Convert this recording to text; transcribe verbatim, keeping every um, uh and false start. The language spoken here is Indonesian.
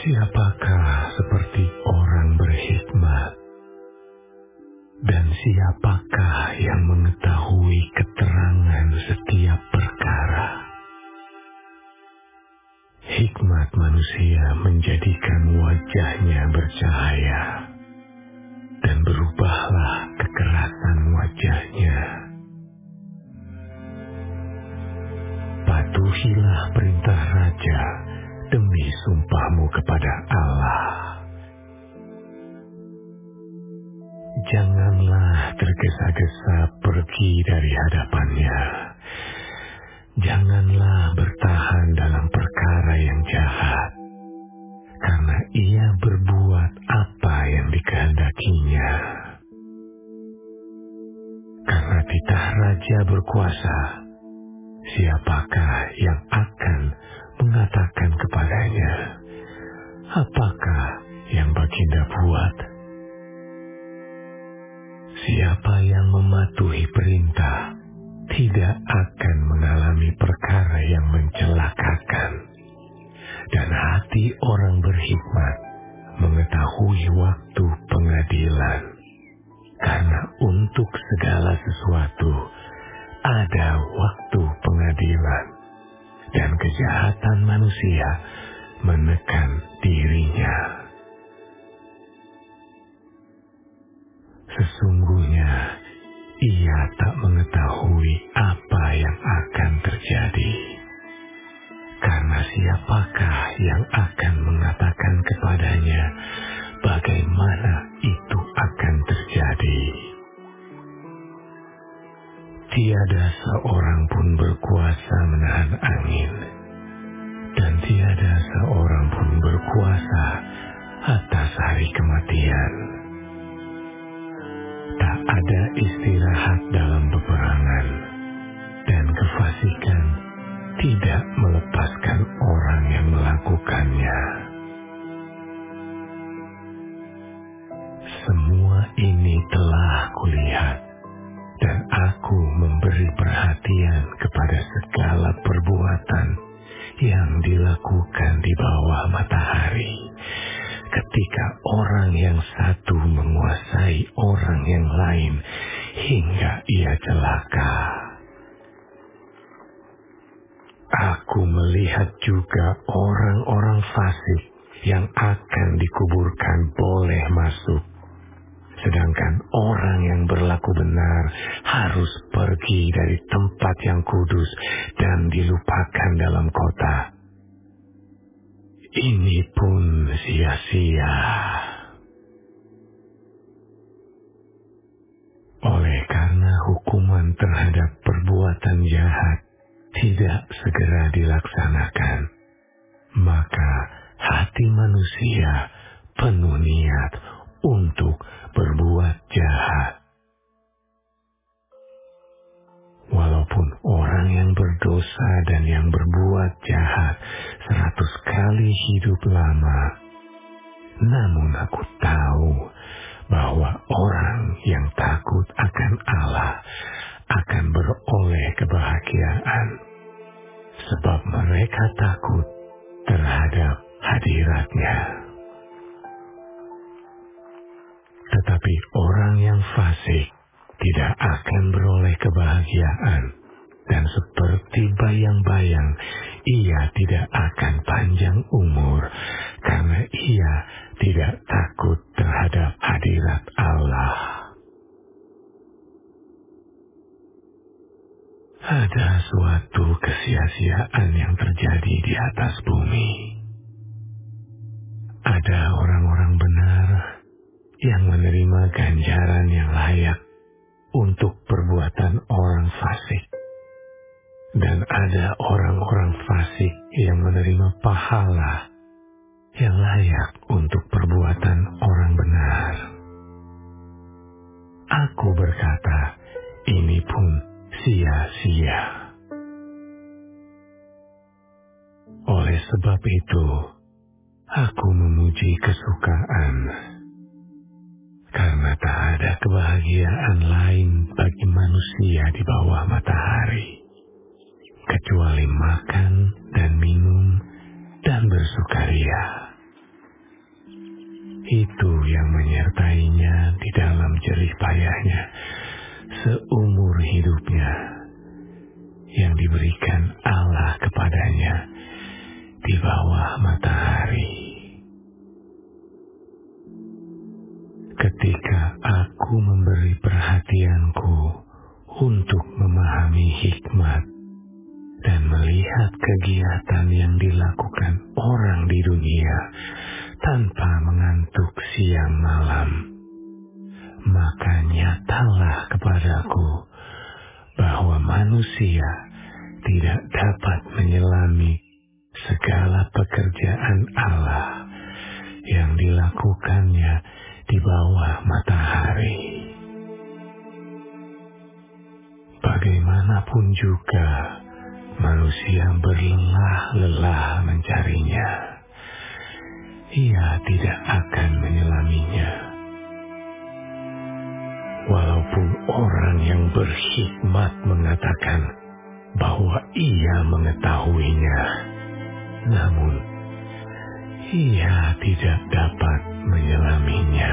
Siapakah seperti orang berhikmat, dan siapakah yang mengetahui keterangan setiap perkara? Hikmat manusia menjadikan wajahnya bercahaya, dan berubahlah kekerasan wajahnya. Patuhilah perintah raja demi sumpahmu kepada Allah. Janganlah tergesa-gesa pergi dari hadapannya. Janganlah bertahan dalam perkara yang jahat, karena ia berbuat apa yang dikehendakinya. Karena titah raja berkuasa, siapakah yang akan mengatakan kepadanya, apakah yang baginda buat? Siapa yang mematuhi perintah tidak akan mengalami perkara yang mencelakakan, dan hati orang berhikmat mengetahui waktu pengadilan, karena untuk segala sesuatu ada waktu pengadilan, dan kejahatan manusia menekan dirinya. Sesungguhnya ia tak mengetahui apa yang akan terjadi, karena siapakah yang akan mengatakan kepadanya bagaimana itu akan terjadi? Tiada seorang pun berkuasa menahan angin, dan tiada seorang pun berkuasa atas hari kematian. Tak ada istirahat dalam peperangan, dan kefasikan tidak melepaskan orang yang melakukannya. Semua ini telah kulihat, dan aku memberi perhatian kepada segala perbuatan yang dilakukan di bawah matahari, ketika orang yang satu menguasai orang yang lain hingga ia celaka. Aku melihat juga orang-orang fasik yang akan dikuburkan boleh masuk, sedangkan orang yang berlaku benar harus pergi dari tempat yang kudus dan dilupakan dalam kota. Ini pun sia-sia. Oleh karena hukuman terhadap perbuatan jahat tidak segera dilaksanakan, maka hati manusia penuh niat untuk berbuat jahat. Walaupun orang yang berdosa dan yang berbuat jahat seratus kali hidup lama, namun aku tahu bahwa orang yang takut akan Allah akan beroleh kebahagiaan, sebab mereka takut terhadap hadirat-Nya. Tetapi orang yang fasik tidak akan beroleh kebahagiaan, dan seperti bayang-bayang ia tidak akan panjang umur, karena ia tidak takut terhadap hadirat Allah. Ada suatu kesia-siaan yang terjadi di atas bumi. Ada orang-orang benar yang menerima ganjaran yang layak untuk perbuatan orang fasik, dan ada orang-orang fasik yang menerima pahala yang layak untuk perbuatan orang benar. Aku berkata, ini pun sia-sia. Oleh sebab itu, aku memuji kesukaan, karena tak ada kebahagiaan lain bagi manusia di bawah matahari, kecuali makan dan minum dan bersukaria, itu yang menyertainya di dalam jerih payahnya seumur hidupnya, yang diberikan Allah kepadanya di bawah matahari. Ketika aku memberi perhatianku untuk memahami hikmat dan melihat kegiatan yang dilakukan orang di dunia tanpa mengantuk siang malam, maka nyatalah kepadaku bahwa manusia tidak dapat menyelami segala pekerjaan Allah yang dilakukannya di bawah matahari. Bagaimanapun juga manusia berlelah-lelah mencarinya, ia tidak akan menyelaminya. Walaupun orang yang berhikmat mengatakan bahwa ia mengetahuinya, namun ia tidak dapat menyelaminya.